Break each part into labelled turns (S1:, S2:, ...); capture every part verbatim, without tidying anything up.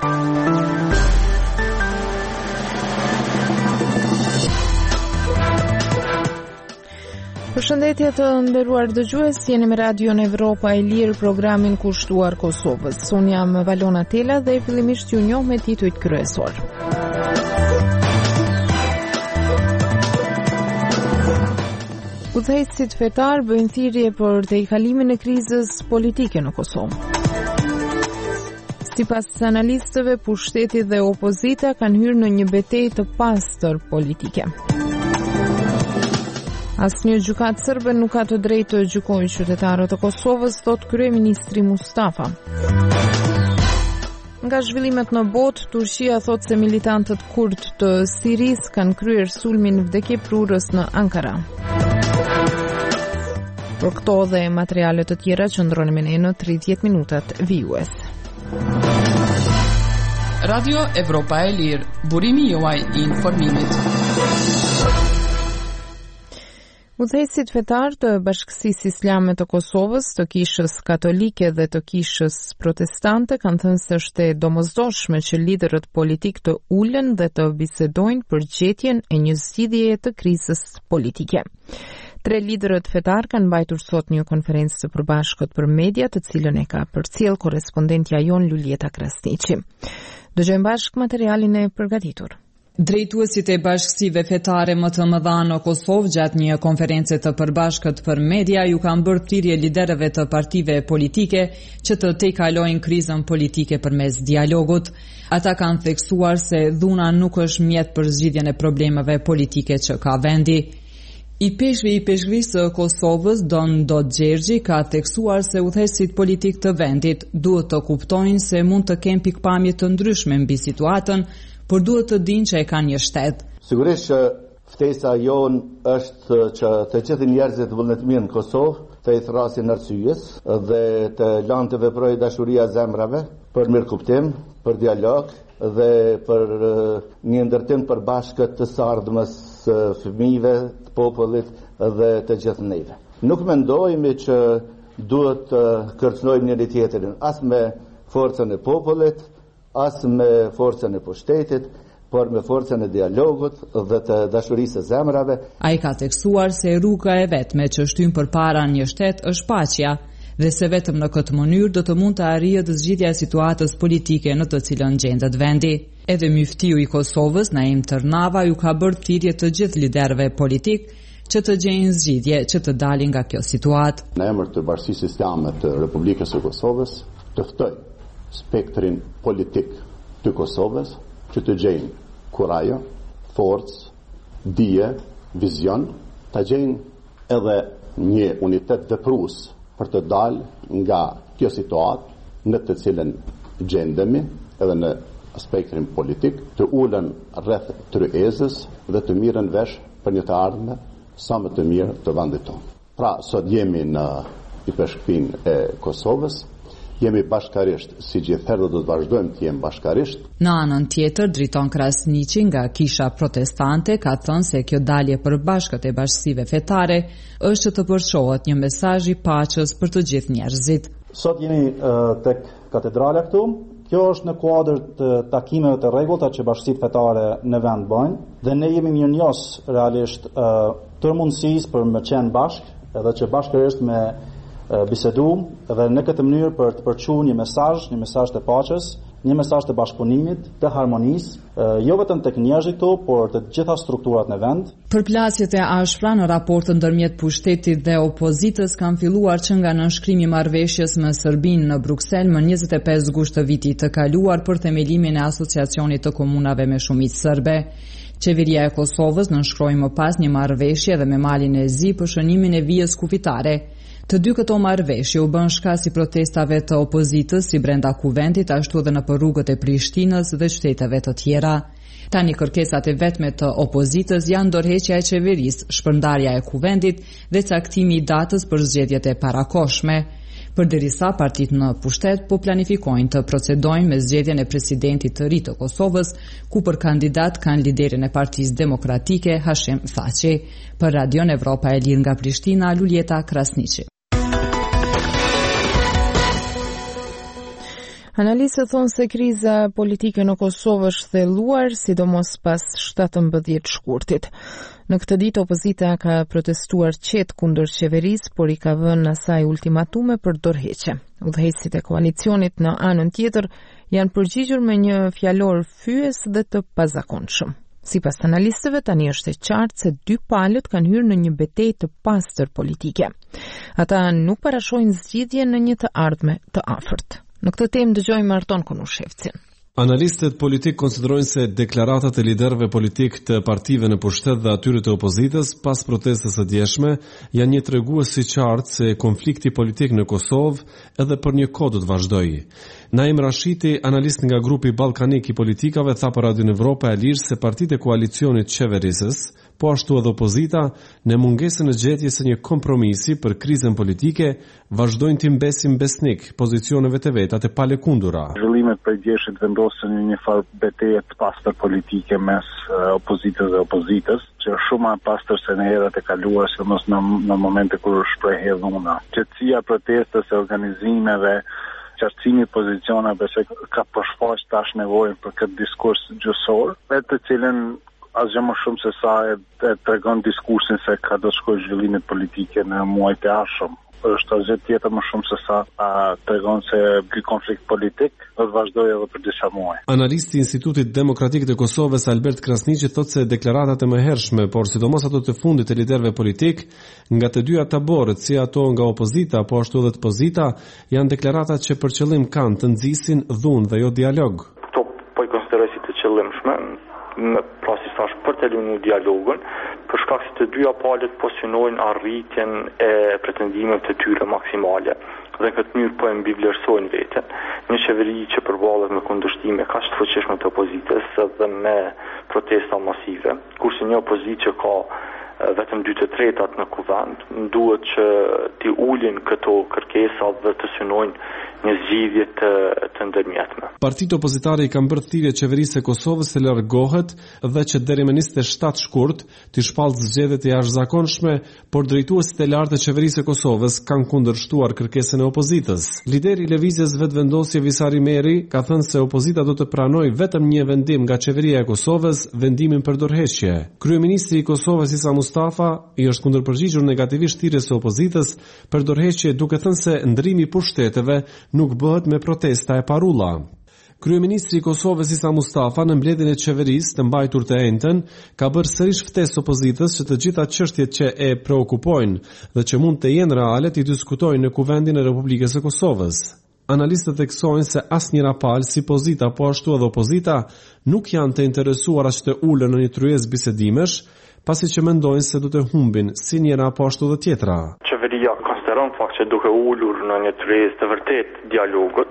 S1: Përshëndetje të nderuar dëgjues, jeni me Radion Evropa e Lirë, programin kushtuar Kosovës. Unë jam Valona Tela dhe fillimisht ju njoh me titujt kryesor. Udhëheqësit fetar bëjnë thirrje për tejkalimin e krizës politike në Kosovë. Sipas analistëve, pushteti dhe opozita kanë hyrë në një betejë të pastër politike. Asnjë gjykatë serbe nuk ka të drejtë të gjykojë qytetarët e Kosovës, thot kryeministri Mustafa. Nga zhvillimet në botë, Turqia thot se militantët kurd të Sirisë kanë kryer sulmin vdekjeprurës në Ankara. Për këto dhe materiale të tjera qëndroni me ne në tridhjetë minutat vijues.
S2: Radio Evropa e Lirë, burimi juaj i informimit.
S1: Udhëheqësit fetar të Bashkësisë Islame të Kosovës, të Kishës Katolike dhe të Kishës Protestante kanë thënë se është e domosdoshme që liderët politik të ulen dhe të bisedojnë për gjetjen e një zgjidhjeje të krizës politike. Tre liderët fetar kanë mbajtur sot një konferencë të përbashkët për media, të cilën e ka përcjell korrespondentja jon Lulieta Krasniqi. Dëgjojmë bashkë materialin e përgatitur.
S3: Drejtuesit e bashkësive fetare më të mëdha në Kosovë gjatë një konference të përbashkët për media ju kanë bërë thirrje liderëve të partive politike që të tejkalojnë krizën politike përmes dialogut. Ata kanë theksuar se dhuna nuk është mjet për zgjidhjen e problemeve politike që ka vendi. I peshvi i peshkvisë të Kosovës, Don Dodgjergji, ka theksuar se udhëheqësit politik të vendit duhet të kuptojnë se mund të kenë pikpamje të ndryshme mbi situatën, por duhet të dinë që e kanë një shtet.
S4: Sigurisht që ftesa jon është që të gjithë njerëzit vullnetmirë në Kosovë të i thrasin arsyes dhe të lanë të veprojë dashuria zemrave për mirëkuptim, për dialog dhe për një ndërtim të përbashkët të sardhmës fëmijëve, të popullit dhe të gjithë neve. Nuk mendojmë që duhet të kërcënojmë njëri tjetrin as me forcën e popullit, as me forcën e pushtetit, por me forcën e dialogut dhe të dashurisë së zemrave.
S3: Ai ka theksuar se rruga e vetme që shtyn përpara një shtet është paqja dhe se vetëm në këtë mënyrë do të mund të arrihet zgjidhja e situatës politike në të cilën gjendet vendi. Edhe muftiu i Kosovës, Naim Tërnava, ju ka bërë thirrje të gjithë liderëve politik që të gjejnë zgjidhje që të dalin nga kjo situatë.
S5: Në emër të Bashkisë Islame të Republikës së Kosovës, të ftoj spektrin politik të Kosovës që të gjejnë kurajo, forcë, dije, vizion, të gjejnë edhe një unitet veprues për të dalë nga kjo situatë në të cilën gjendemi edhe në spektrin politik, të ulen rreth tryezës dhe të mirën vesh për një të ardhme sa më të mirë të vendit tonë. Pra, sot jemi në i peshkpinë e Kosovës, jemi bashkarisht, si gjithherë do të vazhdojmë të jemi bashkarisht.
S3: Në anën tjetër, Driton Krasniqi nga Kisha Protestante ka thënë se kjo dalje për bashkët e bashkësive fetare është që të përçohet një mesazh i paqes për të gjithë njerëzit.
S6: Sot jemi uh, tek katedrala këtu. Kjo është në kuadër të takimeve të rregullta që bashkësitë fetare në vend bëjnë dhe ne jemi mirënjohës realisht uh, tërë mundësisë për me qenë bashkë edhe që bashkërisht me bisedu dhe në këtë mënyrë për të përçuar një mesazh, një mesazh të paqes, një mesazh të bashkëpunimit, të harmonisë, jo vetëm tek njerëzit këtu, por të gjitha strukturat në vend.
S3: Përplasjet e ashpra në raportin ndërmjet pushtetit dhe opozitës kanë filluar që nga nënshkrimi i marrëveshjes me Serbinë në Bruksel më njëzet e pesë gusht të vitit të kaluar për themelimin e asociacionit të komunave me shumicë serbe. Qeveria e Kosovës nënshkroi më pas një marrëveshje dhe me Malin e Zi për shënimin e vijës kufitare. Të dy këto marrëveshje u bën shkak i protestave të opozitës si brenda kuventit, ashtu edhe në rrugët e Prishtinës dhe qyteteve të tjera. Tani kërkesat e vetme të opozitës janë ndërheqja e qeverisë, shpërndarja e kuventit dhe caktimi i datës për zgjedhjet e parakohshme. Përderisa partitë në pushtet po planifikojnë të procedojnë me zgjedhjen e presidentit të ri të Kosovës, ku për kandidat kanë liderin e Partisë Demokratike Hashim Thaçi. Për Radion Evropa e Lirë nga Prishtina, Lulieta Krasniqi.
S1: Analistët thonë se kriza politike në Kosovë është thelluar, sidomos pas shtatëmbëdhjetë shkurtit. Në këtë ditë opozita ka protestuar qetë kundër qeverisë, por i ka vënë asaj ultimatume për dorëheqje. Udhëheqësit e koalicionit në anën tjetër janë përgjigjur me një fjalor fyes dhe të pazakonshëm. Sipas analistëve, tani është e qartë se dy palët kanë hyrë në një betejë të pastër politike. Ata nuk parashojnë zgjidhje në një të ardhme të afërt. Në këtë temë dëgjojmë Arton Konushevcin.
S7: Analistët politik konsiderojnë se deklaratat e liderëve politik të partive në pushtet dhe atyre të opozitës pas protestës së djeshme janë një tregues i qartë se konflikti politik në Kosovë edhe për një kohë do të vazhdojë. Naim Rashiti, analist nga grupi ballkanik i politikave, tha për Radio Evropa e Lirë se partitë e koalicionit qeverisës, po ashtu edhe opozita, në mungesën e gjetjes së një kompromisi për krizën politike, vazhdojnë të mbesin besnik pozicioneve të veta të palekundura.
S8: Zhvillimet për djeshit vendosën një farë betejë të pastër politike mes opozitës dhe opozitës, që është shumë më pastër se në herat e kaluara, sidomos në, në momente kur shprehej dhuna. Qetësia protestës e organizimeve, qartësimi i pozicioneve se ka përshfaq tash nevojën për këtë diskurs gjyqësor, me të cilën asgjë më shumë se sa e, e tregon diskursin se ka do të shkojë zhvillimet politike në muajt e ardhshëm. Është asgjë tjetër më shumë se sa a, tregon se ky konflikt politik do të vazhdojë edhe për disa muaj.
S7: Analisti i Institutit Demokratik të Kosovës Albert Krasniqi thotë se deklaratat e mëhershme, por sidomos ato të fundit të liderëve politik, nga të dyja taborët, si ato nga opozita, po ashtu edhe të pozita, janë deklaratat që për qëllim kanë të nxisin dhunë dhe jo dialog.
S9: Kto po i konsideroj si të qëllimshme, në prasi thash për të lënë dialogun, për shkak se të dyja palët po synojnë arritjen e pretendimeve të tyre maksimale. Dhe në këtë mënyrë po e mbivlerësojnë veten. Një qeveri që përballet me kundërshtime kaq të fuqishme të opozitës dhe me protesta masive, kurse një opozitë që ka vetëm dy të tretat në kuvend, duhet që t'i ulin këto kërkesa dhe të synojnë një zgjidhje të, të ndërmjetme.
S7: Partitë opozitare i kanë bërë thirrje qeverisë së Kosovës të largohet dhe që deri më njëzet e shtatë shkurt të shpallë zgjedhjet e jashtëzakonshme, por drejtuesit e lartë të qeverisë së Kosovës kanë kundërshtuar kërkesën e opozitës. Lideri i lëvizjes Vetëvendosje Visari Meri ka thënë se opozita do të pranojë vetëm një vendim nga qeveria e Kosovës, vendimin për dorëheqje. Kryeministri i Kosovës Isa Mustafa i është kundërpërgjigjur negativisht thirrjes së opozitës për dorëheqje, duke thënë se ndrimi i pushteteve nuk bëhet me protesta e parulla. Kryeministri i Kosovës Isa Mustafa në mbledhjen e qeverisë të mbajtur të enjtën ka bërë sërish ftesë opozitës që të gjitha çështjet që e preokupojnë dhe që mund të jenë reale të diskutojnë në Kuvendin e Republikës së Kosovës. Analistët theksojnë se asnjëra palë, si pozita po ashtu edhe opozita, nuk janë të interesuara që të ulen në një tryezë bisedimesh, pasi që mendojnë se do të humbin si njëra po ashtu dhe tjetra.
S9: Qeveria konsideron fakt që duke ulur në një tryezë të vërtet dialogut,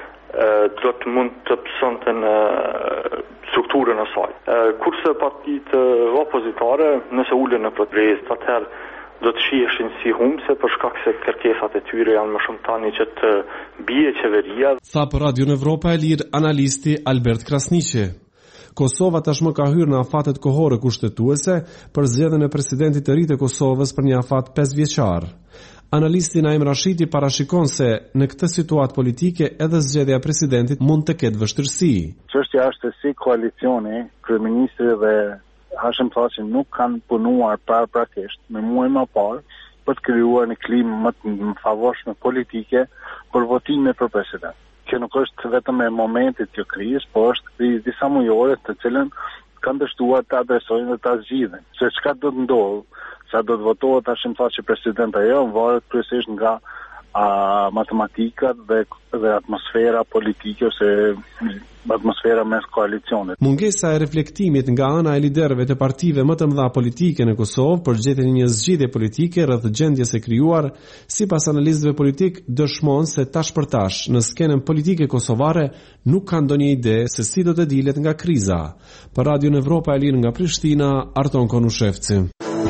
S9: do të mund të pësonte në strukturën e saj. Kurse partitë opozitare, nëse ulen në tryezë, atëherë do të shiheshin si humbse për shkak se kërkesat e tyre janë më shumë tani që të bie qeveria.
S7: Tha për Radio Evropa e Lirë analisti Albert Krasniqi. Kosova tashmë ka hyrë në afatet kohore kushtetuese për zgjedhjen e presidentit të ri të Kosovës për një afat pesë vjeçar. Analisti Naim Rashiti parashikon se në këtë situatë politike edhe zgjedhja e presidentit mund të ketë vështirësi.
S8: Çështja është se si koalicioni, kryeministri dhe Hashim Thaçi nuk kanë punuar paraprakisht me muaj më parë për të krijuar një klimë më të favorshme politike për votimin për president. Që nuk është vetëm e momentit të krizës, por është krizë disa mujore të cilën kanë dështuar të adresojnë dhe të zgjidhin. Se çka do të ndodhë, sa do të votohet Hashim Thaçi president ajo, varet kryesisht nga a, matematikat dhe, dhe atmosfera politike ose atmosfera mes koalicionit.
S7: Mungesa e reflektimit nga ana e liderëve të partive më të mëdha politike në Kosovë për gjetjen e një zgjidhje politike rreth gjendjes së krijuar, sipas analistëve politik, dëshmon se tash për tash në skenën politike kosovare nuk ka ndonjë ide se si do të dilet nga kriza. Për Radio Evropa e Lirë nga Prishtina, Arton Konushevci.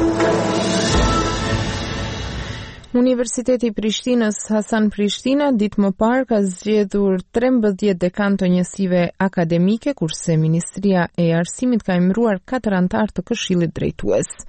S1: Universiteti i Prishtinës Hasan Prishtina ditë më parë ka zgjedhur trembëdhjetë dekan të njësive akademike, kurse Ministria e Arsimit ka emëruar katër anëtar të Këshillit Drejtues.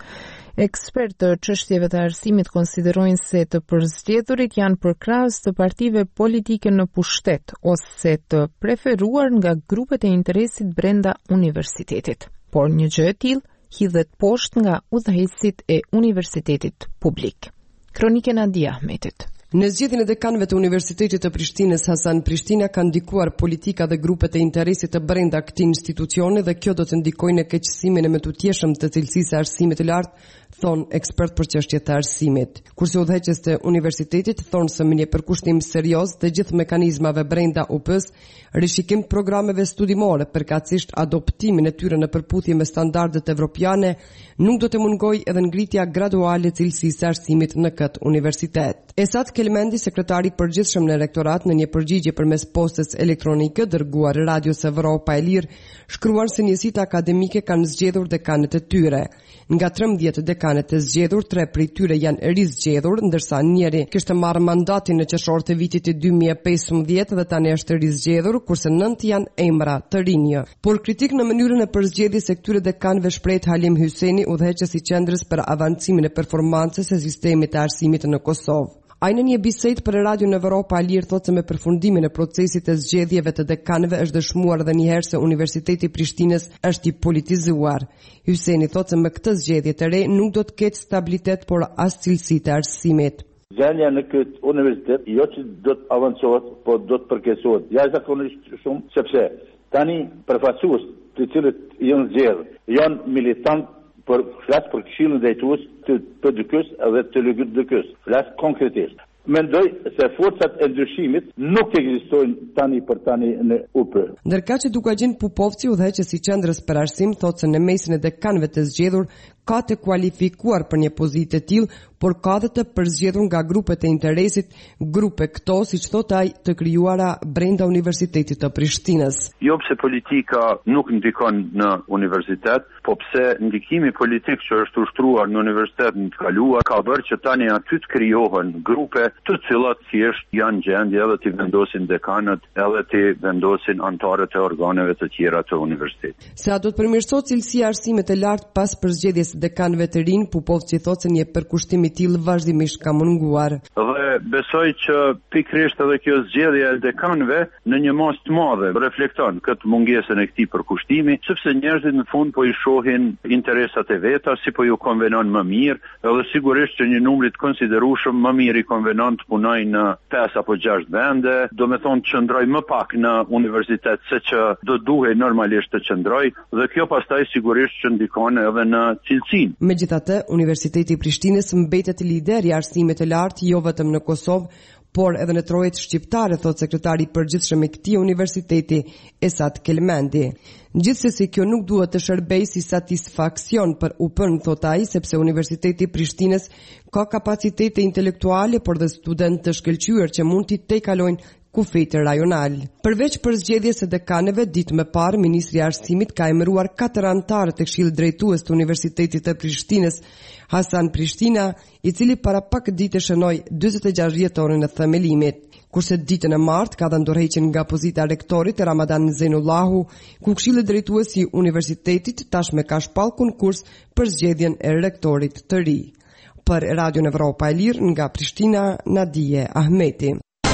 S1: Ekspertë të çështjeve të arsimit konsiderojnë se të përzgjedhurit janë përkrahës të partive politike në pushtet ose të preferuar nga grupet e interesit brenda universitetit. Por një gjë e tillë hidhet poshtë nga udhëheqësit e universitetit publik. Kronike Nadia Ahmetit.
S10: Në zgjedhjen e dekanëve të Universitetit të Prishtinës, Hasan Prishtina ka ndikuar politika dhe grupet e interesit të brenda këtij institucioni dhe kjo do të ndikojë në keqësimin e mëtutjeshëm të cilësisë së arsimit të lartë, thon ekspert për çështjet e arsimit. Kurse udhëheqës të universitetit thonë se me një përkushtim serioz të gjithë mekanizmave brenda U P-s, rishikim të programeve studimore, përkatësisht adoptimin e tyre në përputhje me standardet evropiane, nuk do të mungojë edhe ngritja graduale e cilësisë së arsimit në këtë universitet. Esat Kelmendi, sekretari i përgjithshëm në rektorat, në një përgjigje përmes postës elektronike dërguar Radios Evropa e Lirë, shkruan se njësitë akademike kanë zgjedhur dekanët e tyre. Nga trembëdhjetë dekanët e zgjedhur, tre prej tyre janë rizgjedhur, ndërsa njëri kishte marrë mandatin në qershor të vitit të dy mijë e pesëmbëdhjetë dhe tani është rizgjedhur, kurse nëntë janë emra të rinj. Por kritik në mënyrën e përzgjedhjes së këtyre dekanëve shpreh Halim Hyseni, udhëheqës i qendrës për avancimin e performancës së sistemit të arsimit në Kosovë. Ai në një bisedë për Radio në Evropa e Lirë thotë se me përfundimin e procesit të zgjedhjeve të dekanëve është dëshmuar edhe një herë se Universiteti i Prishtinës është i politizuar. Hyseni thotë se me këtë zgjedhje të re nuk do të ketë stabilitet, por as cilësi të arsimit.
S11: Gjendja në këtë universitet jo që do të avancohet, po do të përkeqësohet. Jashtëzakonisht shumë, sepse tani përfaqësues të cilët janë zgjedhur, janë militant për flas për këshillin drejtues të P D K-s edhe të L G D K-s. Flas konkretisht. Mendoj se forcat e ndryshimit nuk ekzistojnë tani për tani në U P.
S10: Ndërka që Dukajin Pupovci, udhëheqës i qendrës për arsim, thotë se në mesin e dekanëve të zgjedhur ka të kualifikuar për një pozitë të tillë, por ka dhe të përzgjedhur nga grupet e interesit, grupe këto, siç thotë ai, të krijuara brenda Universitetit të Prishtinës.
S12: Jo pse politika nuk ndikon në universitet, po pse ndikimi politik që është ushtruar në universitet në të kaluar ka bërë që tani aty të krijohen grupe të cilat thjesht janë gjendje edhe të vendosin dekanët, edhe të vendosin anëtarët e organeve të tjera të universitetit.
S10: Se a do të përmirësohet cilësia e arsimit të lartë pas përzgjedhjes dekanëve të rinj, Pupovci thotë se një përkushtim i tillë vazhdimisht ka munguar.
S12: Dhe besoj që pikërisht edhe kjo zgjedhje e dekanëve në një masë të madhe reflekton këtë mungesën e këtij përkushtimi, sepse njerëzit në fund po i shohin interesat e veta, si po ju konvenon më mirë, edhe sigurisht që një numër të konsiderueshëm më mirë i konvenon të punojë në pesë apo gjashtë vende, do me thonë të qëndroj më pak në universitet se që do duhej normalisht të qëndroj, dhe kjo pastaj sigurisht që ndikon edhe në cilësinë.
S10: Megjithatë, Universiteti i Prishtinës mbetet lider i arsimit të lartë jo vetëm në Kosovë, por edhe në trojet shqiptare, thot sekretari i përgjithshëm i këtij universiteti, Esat Kelmendi. Gjithsesi, kjo nuk duhet të shërbejë si satisfaksion për U P-n, thot ai, sepse Universiteti i Prishtinës ka kapacitete intelektuale, por dhe studentë të shkëlqyer që mund t'i tejkalojnë kufit rajonal. Përveç përzgjedhjes së dekanëve, ditë më parë, ministri i arsimit ka emëruar katër anëtarë të këshillit drejtues të Universitetit të Prishtinës, Hasan Prishtina, i cili para pak ditë shënoi dyzet e gjashtë dhjetorin e themelimit. Kurse ditën e martë ka dhënë dorëheqjen nga pozita e rektorit Ramadan Zenullahu, ku këshilli drejtues i universitetit tashmë ka shpall konkurs për zgjedhjen e rektorit të ri. Për Radio Evropa e Lirë nga Prishtina, Nadije Ahmeti.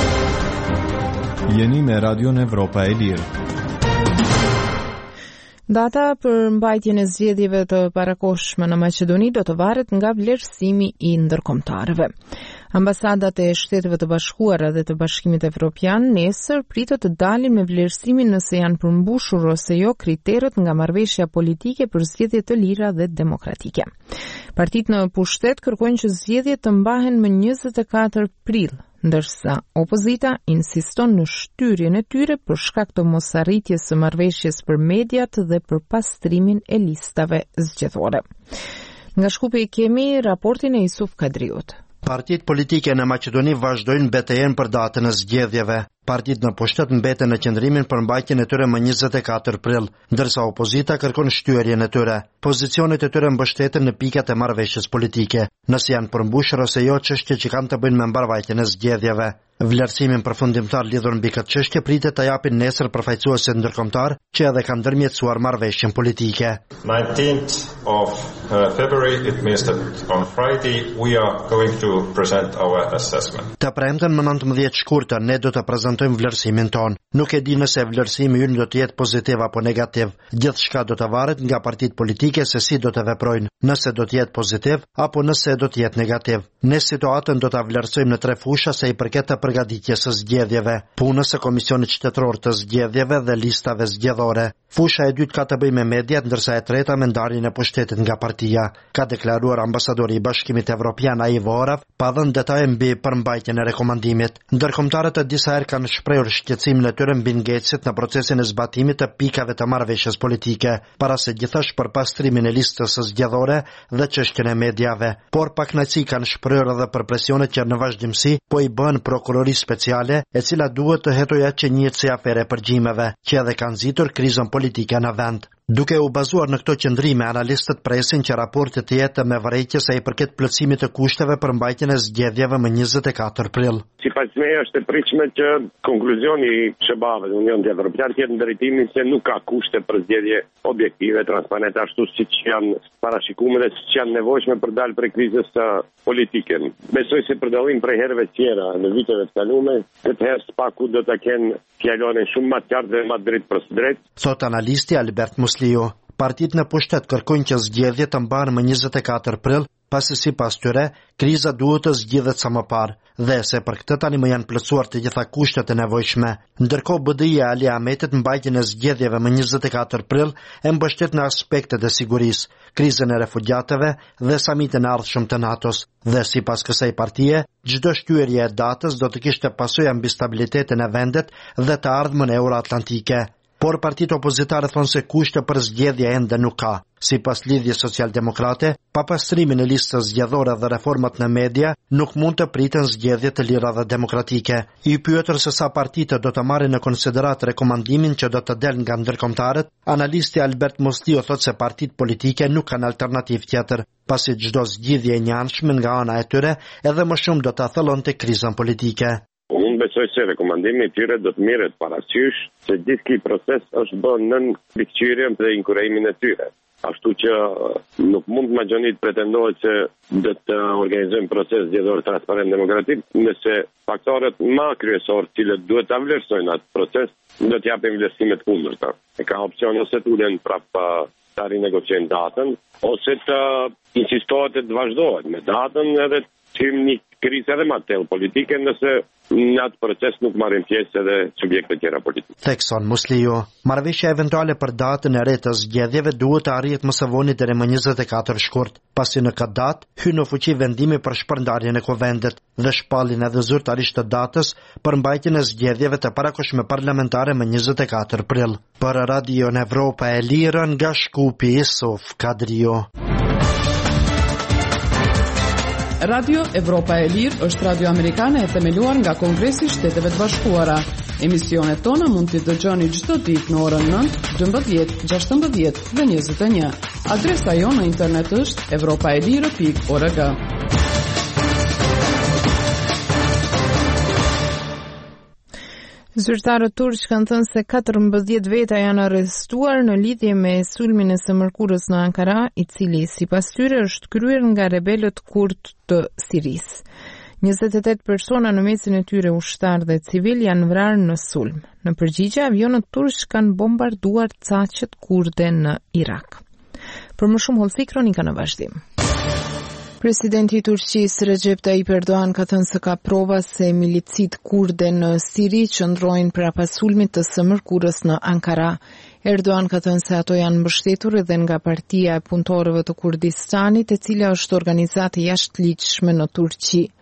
S13: Jeni me Radio Evropa e Lirë.
S1: Data për mbajtjen e zgjedhjeve të parakohshme në Maqedoni do të varet nga vlerësimi i ndërkombëtarëve. Ambasadat e Shteteve të Bashkuara dhe të Bashkimit Evropian nesër pritet të dalin me vlerësimin nëse janë përmbushur ose jo kriteret nga marrëveshja politike për zgjedhje të lira dhe demokratike. Partitë në pushtet kërkojnë që zgjedhjet të mbahen më njëzet e katër prill, ndërsa opozita insiston në shtyrjen e tyre për shkak të mosarritjes së marrëveshjes për mediat dhe për pastrimin e listave zgjedhore. Nga Shkupi kemi raportin e Isuf Kadriut.
S14: Partitë politike në Maqedoni vazhdojnë betejën për datën e zgjedhjeve. Partitë në pushtet mbeten në qëndrimin për mbajtjen e tyre më njëzet e katër prill, ndërsa opozita kërkon shtyerjen e tyre. Pozicionet e tyre mbështeten në pikat e marrëveshjes politike, nëse janë përmbushur ose jo çështje që kanë të bëjnë me mbarvajtjen e zgjedhjeve. Vlerësimin përfundimtar lidhur mbi këtë çështje pritet ta japin nesër përfaqësuesit ndërkombëtar që edhe kanë ndërmjetësuar marrëveshjen politike.
S15: nineteenth of uh, February, it means that on Friday we are going to present our assessment.
S14: Të premten më nëntëmbëdhjetë shkurtër ne do të prezantojmë vlerësimin ton. Nuk e di nëse vlerësimi ynë do të jetë pozitiv apo negativ. Gjithçka do të varet nga partitë politike se si do të veprojnë, nëse do të jetë pozitiv apo nëse do të jetë negativ. Ne situatën do ta vlerësojmë në tre fusha se i përket të përgatitjes së zgjedhjeve, punës së Komisionit Qytetëror të Zgjedhjeve dhe listave zgjedhore. Fusha e dytë ka të bëjë me mediat, ndërsa e treta me ndarjen e pushtetit nga partia, ka deklaruar ambasadori i Bashkimit Evropian Ivo Orav, pa dhënë detaje mbi përmbajtjen e rekomandimit. Ndërkombëtarët e disa herë kanë shprehur shqetësimin e tyre mbi ngecjet në procesin e zbatimit të pikave të marrëveshjes politike, para se gjithashtu për pastrimin e listës së zgjedhore dhe çështjen e mediave. Por pakënaqësi kanë shprehur edhe për presionet që në vazhdimsi po i bën prokurori speciale, e cila duhet të hetojë që njihet si afere përgjimeve, që edhe kanë nxitur krizën politike në vend. Duke u bazuar në këto qëndrime, analistët presin që raporti të jetë me vërejtje sa i përket plotësimit të kushteve për mbajtjen e zgjedhjeve më njëzet e katër prill.
S16: Sipas meje është e pritshme që konkluzioni i SBA-ve të Unionit Evropian të jetë në drejtimin se nuk ka kushte për zgjedhje objektive, transparente, ashtu siç janë parashikuar dhe siç janë nevojshme për dalë prej krizës politike. Besoj se për dallim prej herëve tjera në viteve të kaluara, këtë herë SPAku do ta kenë fjalën shumë më të qartë dhe më drejt për drejt.
S14: Thot analisti Albert Muslio. Partitë në pushtet kërkojnë që zgjedhjet të mbahen më njëzet e katër prill, pasi sipas tyre, kriza duhet të zgjidhet sa më parë, dhe se për këtë tani më janë plotësuar të gjitha kushtet e nevojshme. Ndërkohë B D I-ja Ali Ahmetit mbajtjen e zgjedhjeve më njëzet e katër prill e mbështet në aspektet e sigurisë, krizën e refugjatëve dhe samitin e ardhshëm të NATO-s. Dhe sipas kësaj partie, çdo shtyerje e datës do të kishte pasojë mbi stabilitetin e vendit dhe të ardhmën euroatlantike. Por partitë opozitare thonë se kushte për zgjedhje ende nuk ka. Sipas Lidhjes Social-Demokrate, pa pastrimin e listës zgjedhore dhe reformat në media, nuk mund të priten zgjedhje të lira dhe demokratike. I pyetur se sa partitë do të marrin në konsiderat rekomandimin që do të del nga ndërkombëtarët, analisti Albert Muslio thotë se partitë politike nuk kanë alternativë tjetër, pasi çdo zgjidhje e njëanshme nga ana e tyre edhe më shumë do ta thellonte krizën politike.
S16: Unë besoj se rekomandimi i tyre do të merret parasysh se gjithë ky proces është bërë nën mbikëqyrjen dhe inkurajimin e tyre. Ashtu që nuk mund majonit pretendohet se do të organizojmë proces zgjedhor transparent demokratik nëse faktorët më kryesorë që duhet ta vlerësojnë atë proces do të japin vlerësime të kundërta. E ka opsion ose të ulen prapë ta rinegociojnë datën ose të insistohet të vazhdohet me datën edhe të një krizë edhe më të thellë politike nëse në atë proces nuk marrin pjesë edhe subjekte tjera politike.
S14: Thekson Muslio, marrëveshja eventuale për datën e re të zgjedhjeve duhet të arrihet më së voni deri më njëzet e katër shkurt, pasi në këtë datë hyn në fuqi vendimi për shpërndarjen e kuvendit dhe shpallin edhe zyrtarisht të datës për mbajtjen e zgjedhjeve të parakoshme parlamentare më njëzet e katër prill. Për Radio Evropa e Lirë nga Shkupi Isuf Kadrio.
S2: Radio Evropa e Lirë është radio amerikane e themeluar nga Kongresi i Shteteve të Bashkuara. Emisionet tona mund t'i dëgjoni çdo ditë në orën nëntë, dymbëdhjetë, gjashtëmbëdhjetë dhe njëzet e një. Adresa jonë në internet është evropaelire pikë org.
S1: Zyrtarët turq kanë thënë se katërmbëdhjetë veta janë arrestuar në lidhje me sulmin e së mërkurës në Ankara, i cili sipas tyre është kryer nga rebelët kurd të Sirisë. njëzet e tetë persona në mesin e tyre ushtar dhe civil janë vrarë në sulm. Në përgjigje, avionët turq kanë bombarduar caqet kurde në Irak. Për më shumë hollësi, kronika në vazhdim. Presidenti i Turqisë Recep Tayyip Erdogan ka thënë se ka prova se milicit kurde në Siri qëndrojnë prapas sulmit të së mërkurës në Ankara. Erdogan ka thënë se ato janë mbështetur edhe nga Partia e Punëtorëve të Kurdistanit, e cila është organizatë jashtëligjshme në Turqi.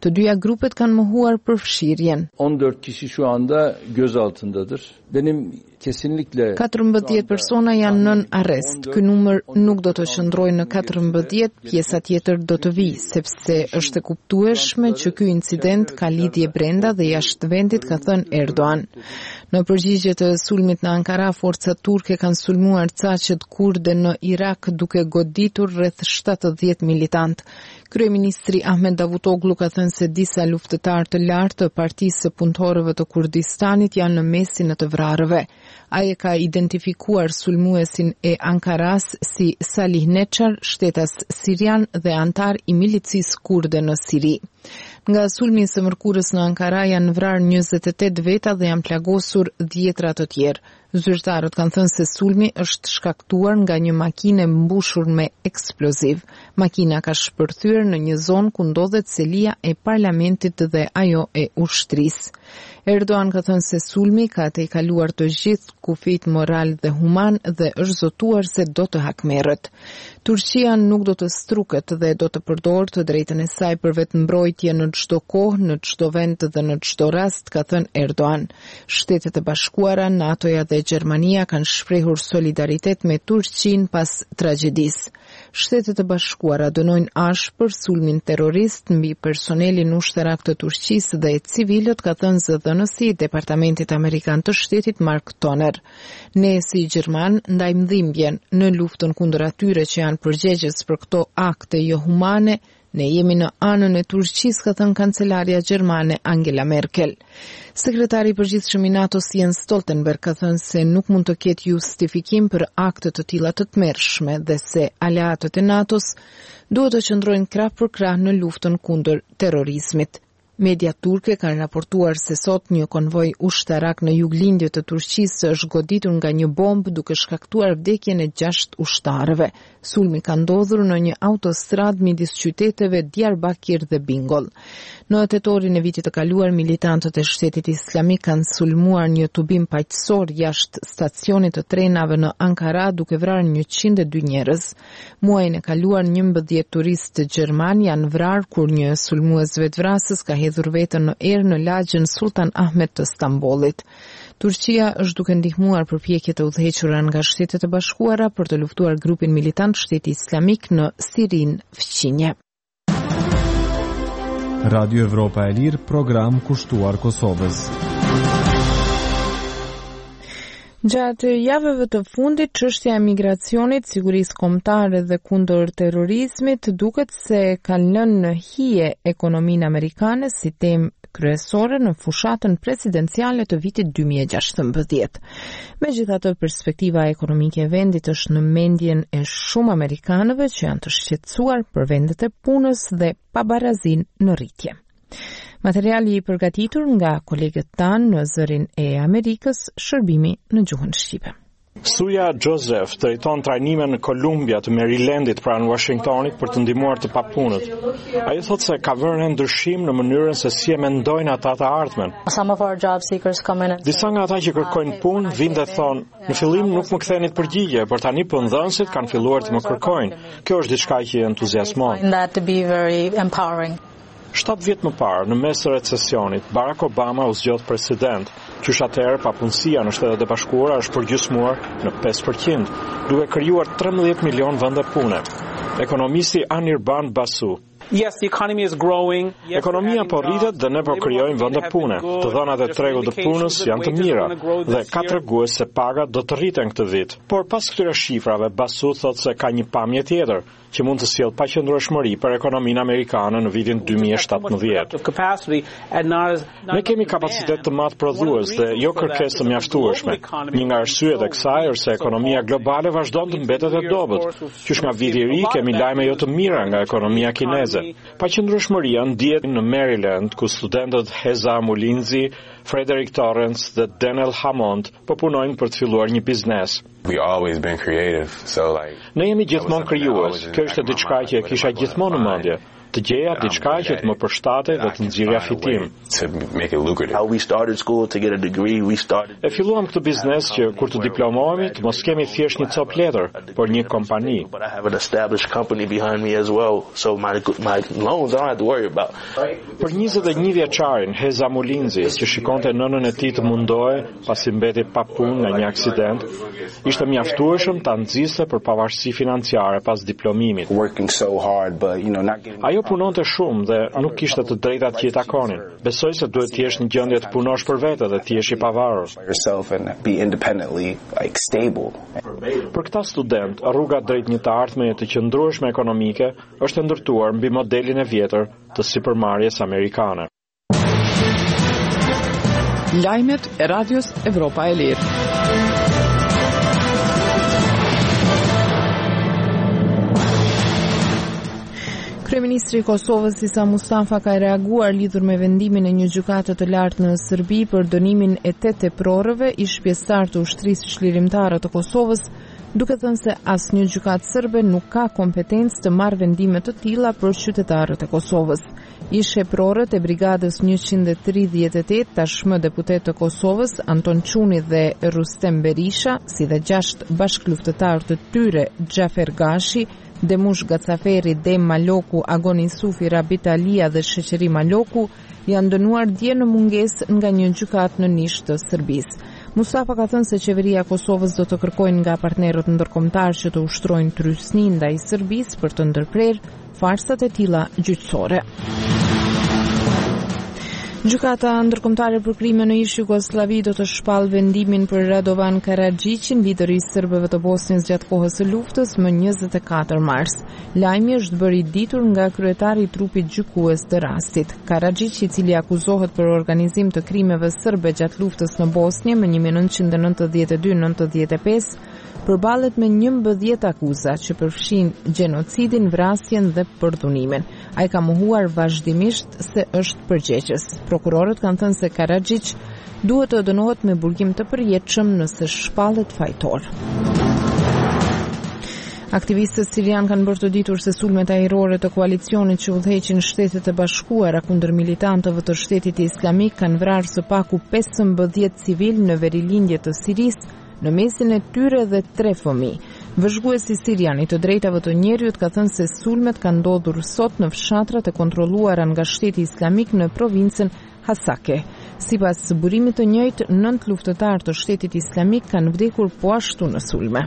S1: Të dyja grupet kanë mohuar përfshirjen.
S17: on dört kişi şu anda gözaltındadır. Benim kesinlikle
S1: katërmbëdhjetë persona janë nën arrest. Ky numër nuk do të qëndrojë në katërmbëdhjetë, pjesa tjetër do të vijë, sepse është e kuptueshme që ky incident ka lidhje brenda dhe jashtë vendit, ka thënë Erdogan. Në përgjigje të sulmit në Ankara, forcat turke kanë sulmuar caqet kurde në Irak duke goditur rreth shtatëdhjetë militant. Kryeministri Ahmet Davutoglu ka thënë se disa luftëtar të lartë të Partisë së Punëtorëve të Kurdistanit janë në mesin e të vrarëve. Ai e ka identifikuar sulmuesin e Ankaras si Salih Neçar, shtetas sirian dhe antar i milicisë kurde në Siri. Nga sulmi së mërkurës në Ankara janë vrarë njëzet e tetë veta dhe janë plagosur dhjetra të tjerë. Zyrtarët kanë thënë se sulmi është shkaktuar nga një makinë mbushur me eksploziv. Makina ka shpërthyer në një zonë ku ndodhet selia e parlamentit dhe ajo e ushtrisë. Erdogan ka thënë se sulmi ka të i kaluar të gjithë kufit moral dhe human dhe është zotuar se do të hakmerret. Turqia nuk do të struket dhe do të përdorë të drejtën e saj për vetëmbrojtje në çdo kohë, në çdo vend dhe në çdo rast, ka thënë Erdogan. Shtetet e Bashkuara, NATO-ja dhe Gjermania kanë shprehur solidaritet me Turqinë pas tragjedisë. Shtetet e Bashkuara dënojnë ashpër sulmin terrorist mbi personelin ushtarak të Turqisë dhe civilët, ka thënë zëdhënësi i Departamentit Amerikan të Shtetit Mark Toner. Ne si Gjerman ndajmë dhimbjen në luftën kundër atyre që janë përgjegjës për këto akte jo humane. Ne jemi në anën e Turqisë, ka thënë kancelarja gjermane Angela Merkel. Sekretari i përgjithshëm i NATO-s Jens Stoltenberg ka thënë se nuk mund të ketë justifikim për akte të tilla të tmerrshme dhe se aleatët e NATO-s duhet të qëndrojnë krah për krah në luftën kundër terrorizmit. Media turke kanë raportuar se sot një konvoj ushtarak në juglindje të Turqisë është goditur nga një bombë duke shkaktuar vdekjen e gjashtë ushtarëve. Sulmi ka ndodhur në një autostradë midis qyteteve Diyarbakir dhe Bingol. Në tetorin e vitit të kaluar, militantët e Shtetit Islamik kanë sulmuar një tubim paqësor jashtë stacionit të trenave në Ankara duke vrarë njëqind e dy njerëz. Muajin e kaluar njëmbëdhjetë turistë gjerman janë vrarë kur një sulmues vetvrasës ka hedhur veten në erë në lagjën Sultan Ahmet të Stambollit. Turqia është duke ndihmuar përpjekjet e udhëhequra nga Shtetet e Bashkuara për të luftuar grupin militant Shteti Islamik në Sirin fqinje.
S13: Radio Evropa e Lirë, program kushtuar Kosovës.
S1: Gjatë javëve të fundit, çështja e migracionit, sigurisë kombëtare dhe kundër terrorizmit duket se ka lënë në hije ekonominë amerikane si temë kryesore në fushatën presidenciale të vitit dy mijë e gjashtëmbëdhjetë. Megjithatë, perspektiva ekonomike e vendit është në mendjen e shumë amerikanëve që janë të shqetësuar për vendet e punës dhe pabarazinë në rritje. Materiali i përgatitur nga kolegët tanë në zërin e Amerikës, shërbimi në gjuhën shqipe.
S18: Suja Joseph drejton trajnime në Kolumbia të Marylandit pranë Washingtonit për të ndihmuar të papunët. Ai thotë se ka vënë ndryshim në mënyrën se si e mendojnë ata të ardhmen. Disa nga ata që kërkojnë punë vinë dhe thonë, në fillim nuk më ktheni përgjigje, por tani punëdhënësit kanë filluar të më kërkojnë. Kjo është diçka që entuziasmon. Shtatë vjet më parë, në mes të recesionit, Barack Obama u zgjodh president. Qysh atëherë papunësia në Shtetet e Bashkuara është përgjysmuar në pesë përqind, duke krijuar trembëdhjetë milion vende pune. Ekonomisti Anirban Basu.
S19: Yes, the economy is growing. Yes,
S18: ekonomia po rritet dhe ne po krijojmë vende pune. Të dhënat e tregut të punës janë të mira dhe ka tregues se pagat do të rriten këtë vit. Por pas këtyre shifrave, Basu thotë se ka një pamje tjetër që mund të sjellë paqëndrueshmëri për ekonominë amerikane në vitin dy mijë e shtatëmbëdhjetë. Ne kemi kapacitet të madh prodhues dhe jo kërkesë të mjaftueshme. Një nga arsyet e kësaj është se ekonomia globale vazhdon të mbetet e dobët. Qysh nga viti i ri kemi lajme jo të mira nga ekonomia kineze. Paqëndrueshmëria ndihet në Maryland, ku studentët Heza Mulinzi, Frederick Torrance dhe Daniel Hammond po punojnë për të filluar një biznes.
S20: We always been creative, so like
S18: Ne jemi gjithmonë krijues. Kjo është diçka që e kisha gjithmonë në mendje. të gjeja diçka që të më përshtate dhe të nxjerrja fitim. E filluam këtë biznes që kur të diplomohemi të mos kemi thjesht një cop letër, por një kompani. Për njëzet e një vjeçarin Heza Mulinzi, që shikonte nënën e tij të mundohej pasi mbeti pa punë nga një aksident, ishte mjaftueshëm ta nxiste për pavarësi financiare pas diplomimit. Ajo punonte shumë dhe nuk kishte të drejtat që i takonin. Besoj se duhet të jesh në gjendje të punosh për vete dhe të jesh i pavarur. Për këta student, rruga drejt një të ardhmeje të qëndrueshme ekonomike është e ndërtuar mbi modelin e vjetër të sipërmarrjes amerikane.
S2: Lajmet e Radios Evropa e Lirë.
S1: Kryeministri i Kosovës Isa Mustafa ka reaguar lidhur me vendimin e një gjykate të lartë në Serbi për dënimin e tetë teprorëve ish pjesëtar të ushtrisë çlirimtare të Kosovës, duke thënë se asnjë gjykatë serbe nuk ka kompetencë të marrë vendime të tilla për qytetarët e Kosovës. Ish teprorët e brigadës njëqind e tridhjetë e tetë, tashmë deputet të Kosovës, Anton Çuni dhe Rustem Berisha, si dhe gjashtë bashkëluftëtarë të tyre, Xhafer Gashi, Demush Gacaferi, Dem Maloku, Agon Isufi, Rabit Alia dhe Sheqeri Maloku, janë dënuar dje në mungesë nga një gjykatë në Nish të Serbisë. Mustafa ka thënë se qeveria e Kosovës do të kërkojnë nga partnerët ndërkombëtar që të ushtrojnë trysni ndaj Serbisë për të ndërprerë farsat e tilla gjyqësore. Gjykata ndërkombëtare për krime në ish Jugosllavi do të shpallë vendimin për Radovan Karadžićin, lideri i serbëve të Bosnjës gjatë kohës së luftës, më njëzet e katër mars. Lajmi është bërë i ditur nga kryetari i trupit gjykues të rastit. Karadžić, i cili akuzohet për organizim të krimeve serbe gjatë luftës në Bosnjë më një mijë e nëntëqind e nëntëdhjetë e dy deri nëntëdhjetë e pesë, përballet me njëmbëdhjetë akuza që përfshin gjenocidin, vrasjen dhe përdhunimin. Ai ka mohuar vazhdimisht se është përgjegjës. Prokurorët kanë thënë se Karadžić duhet të dënohet me burgim të përjetshëm nëse shpallet fajtor. Aktivistët sirian kanë bërë të ditur se sulmet ajrore të koalicionit që udhëheqin Shtetet e Bashkuara kundër militantëve të Shtetit Islamik kanë vrarë së paku pesëmbëdhjetë civil në verilindje të Sirisë, në mesin e tyre dhe tre fëmijë. Vëzhguesi sirian i të drejtave të njerëzit ka thënë se sulmet kanë ndodhur sot në fshatrat e kontrolluara nga Shteti Islamik në provincën Hasake. Sipas burimit të njëjtë, nëntë luftëtarë të Shtetit Islamik kanë vdekur po ashtu në sulme.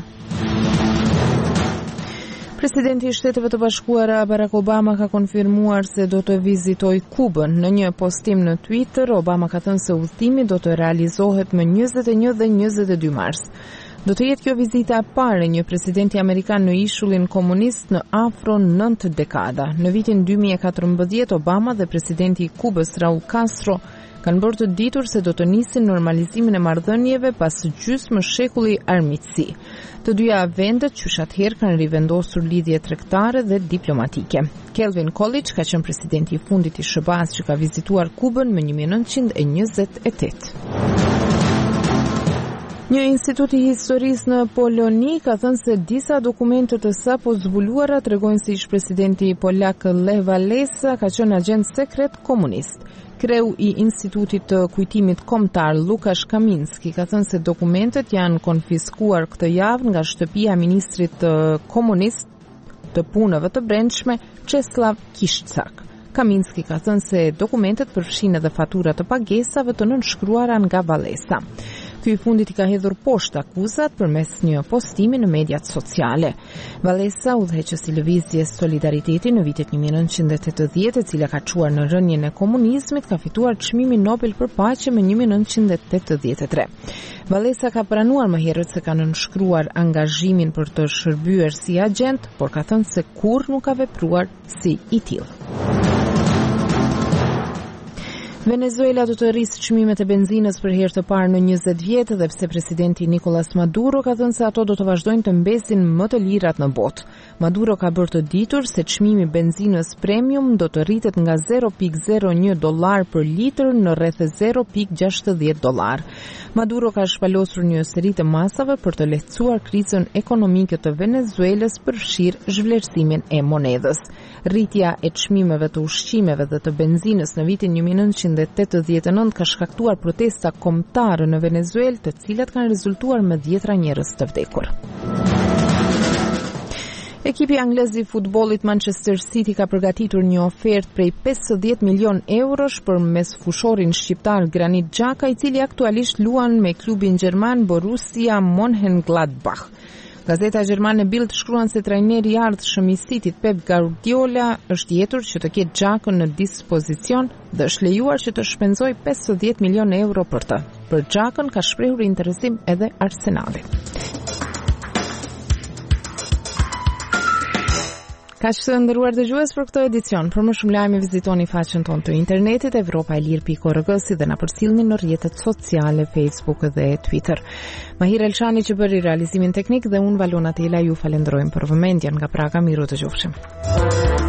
S1: Presidenti i Shteteve të Bashkuara Barack Obama ka konfirmuar se do të vizitojë Kubën. Në një postim në Twitter, Obama ka thënë se udhëtimi do të realizohet më njëzet e një dhe njëzet e dy mars. Do të jetë kjo vizita e parë e një presidenti amerikan në ishullin komunist në afro nëntë dekada. Në vitin dy mijë e katërmbëdhjetë, Obama dhe presidenti i Kubës Raul Castro kanë bërë të ditur se do të nisin normalizimin e marrëdhënieve pas gjysmë shekulli armiqësi. Të dyja vendet qysh atëherë kanë rivendosur lidhje tregtare dhe diplomatike. Kelvin Coolidge ka qenë presidenti i fundit i S B A-s që ka vizituar Kubën më një mijë e nëntëqind e njëzet e tetë. Një institut i historisë në Poloni ka thënë se disa dokumente të sapo zbuluara tregojnë se ish presidenti polak Lech Walesa ka qenë agent sekret komunist. Kreu i Institutit të Kujtimit Kombëtar Lukasz Kaminski ka thënë se dokumentet janë konfiskuar këtë javë nga shtëpia e ministrit komunist të punëve të brendshme Czeslaw Kiszczak. Kaminski ka thënë se dokumentet përfshin edhe fatura të pagesave të nënshkruara nga Walesa. Ky i fundit i ka hedhur poshtë akuzat përmes një postimi në mediat sociale. Walesa, udhëheqës i lëvizjes Solidariteti në vitet një mijë e nëntëqind e tetëdhjetë, e cila ka çuar në rënien e komunizmit, ka fituar çmimin Nobel për paqe më një mijë e nëntëqind e tetëdhjetë e tre. Walesa ka pranuar më herët se ka nënshkruar angazhimin për të shërbyer si agent, por ka thënë se kurrë nuk ka vepruar si i tillë. Venezuela do të rrisë çmimet e benzinës për herë të parë në njëzet vjet dhe pse presidenti Nicolas Maduro ka thënë se ato do të vazhdojnë të mbesin më të lirat në botë. Maduro ka bërë të ditur se çmimi i benzinës premium do të rritet nga zero pikë zero një dollar për litër në rreth zero pikë gjashtëdhjetë dollar. Maduro ka shpalosur një seri të masave për të lehtësuar krizën ekonomike të Venezuelës, përfshirë zhvlerësimin e monedhës. Rritja e çmimeve të ushqimeve dhe të benzinës në vitin një mijë e nëntëqind e tetëdhjetë e nëntë ka shkaktuar protesta kombëtare në Venezuelë, të cilat kanë rezultuar me dhjetra njerëz të vdekur. Ekipi anglez i futbollit Manchester City ka përgatitur një ofertë prej pesëdhjetë milion eurosh për mes fushorin shqiptar Granit Xhaka, i cili aktualisht luan me klubin gjerman Borussia Mönchengladbach. Gazeta gjermane Bild shkruan se trajneri i ardhshëm i Cityt Pep Guardiola është jetur që të ketë Xhakën në dispozicion dhe është lejuar që të shpenzojë pesëdhjetë milion euro për të. Për Xhakën ka shprehur interesim edhe Arsenali. Kaq të nderuar dëgjues për këtë edicion. Për më shumë lajme vizitoni faqen tonë të internetit europa e lir pikë org si dhe na përcjellni në rrjetet sociale Facebook dhe Twitter. Mahir Elshani që bëri realizimin teknik dhe unë Valona Tela ju falenderojmë për vëmendjen. Nga Praga, miru të qofshim.